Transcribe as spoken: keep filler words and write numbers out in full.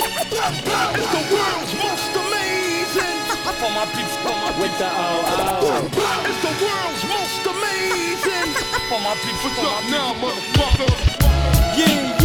It's the world's most amazing. For my peeps, for my With the oh oh. It's the world's most amazing. For my peeps, for my now, motherfucker. Yeah,